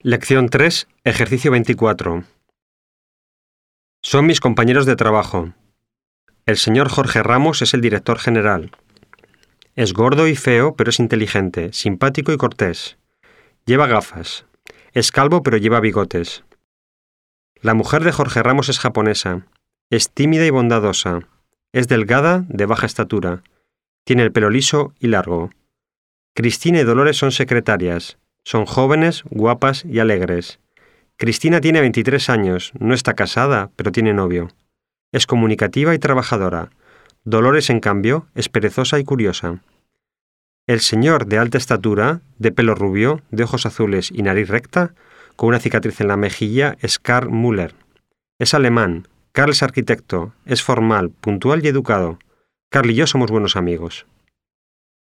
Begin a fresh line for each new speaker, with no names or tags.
Lección 3, ejercicio 24. Son mis compañeros de trabajo. El señor Jorge Ramos es el director general. Es gordo y feo, pero es inteligente, simpático y cortés. Lleva gafas. Es calvo, pero lleva bigotes. La mujer de Jorge Ramos es japonesa. Es tímida y bondadosa. Es delgada, de baja estatura. Tiene el pelo liso y largo. Cristina y Dolores son secretarias. Son jóvenes, guapas y alegres. Cristina tiene 23 años, no está casada, pero tiene novio. Es comunicativa y trabajadora. Dolores, en cambio, es perezosa y curiosa. El señor de alta estatura, de pelo rubio, de ojos azules y nariz recta, con una cicatriz en la mejilla, es Karl Müller. Es alemán. Karl es arquitecto. Es formal, puntual y educado. Karl y yo somos buenos amigos.